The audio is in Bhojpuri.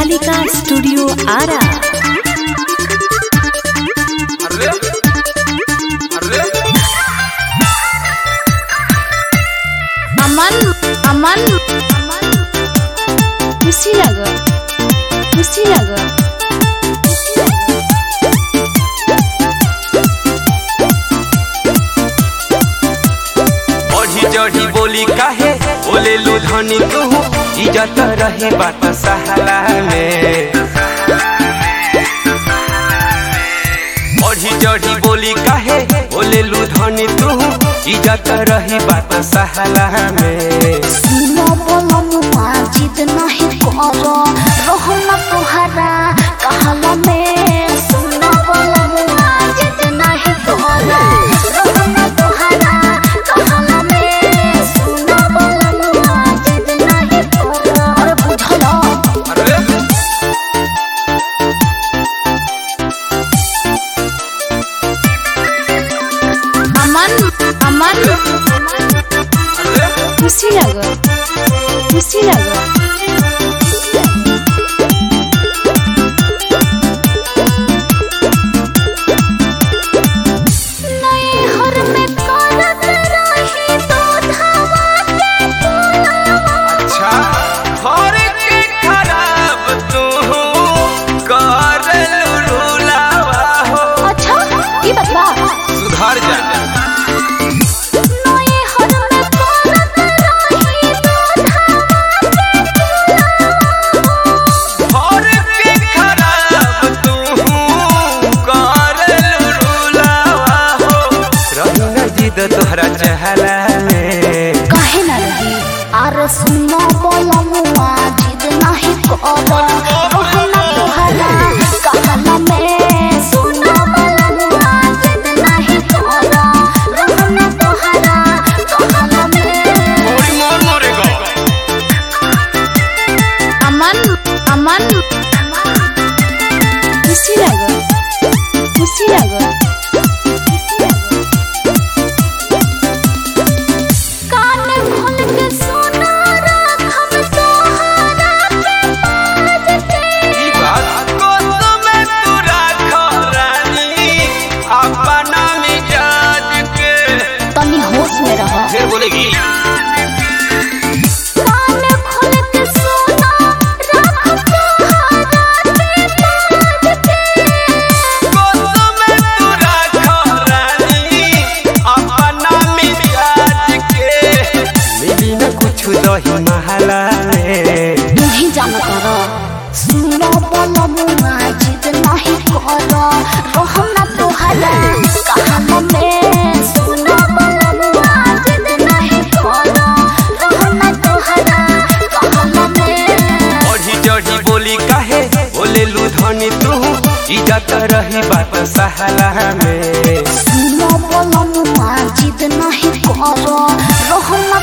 कालिका स्टूडियो आरा। अमन अमन खुशी लगा जड़ी बोली काहे बोले लुधनी तू इज्जत रही बात सहाला में। बढ़ी जड़ी बोली काहे बोले लुधनी तू इज्जत रही बात सहाला में। सुनो बोलो मुआ जिद नहीं करो रहना तुहरा कहला में। सुनो बोलो मुआ जिद नहीं करो रहना तुहरा कहला में। सुनो बोलो मुआ जिद नहीं करो और बुझलो। अमन अमन खुशी लगा सुधार जा तोहरा चहला में काहे ना रही। अरे सुनो बोलो मुआ जिद नहीं करो रहना तुहरा कहला में। सुनो बोलो मुआ जिद नहीं करो रहना तुहरा कहला में। मोरेगा अमन अमन खुशी लगा कान खोल के सुनो राखब तोहरा के पाज के। ई बात को तुम्हें तू राखो रानी अपना मिजाज के। तनी होश में रहो। फिर बोलेगी कान खोल के सुनो राखब तोहरा के पाज के। को तुम्हें तू राखो रानी अपना मिजाज के। मिली न कुछ दही महला में नहीं जाना करो। सुनो बोलो मुआ जिद नहीं करो रहना तुहरा कहला में। सुनो बोलो मुआ जिद नहीं करो रहना तुहरा कहला में। बढ़ी जड़ी बोली काहे बोले लुधनी तू इज्जत रही बात सहाला में। सुनो बोलो मुआ जिद नहीं करो रहना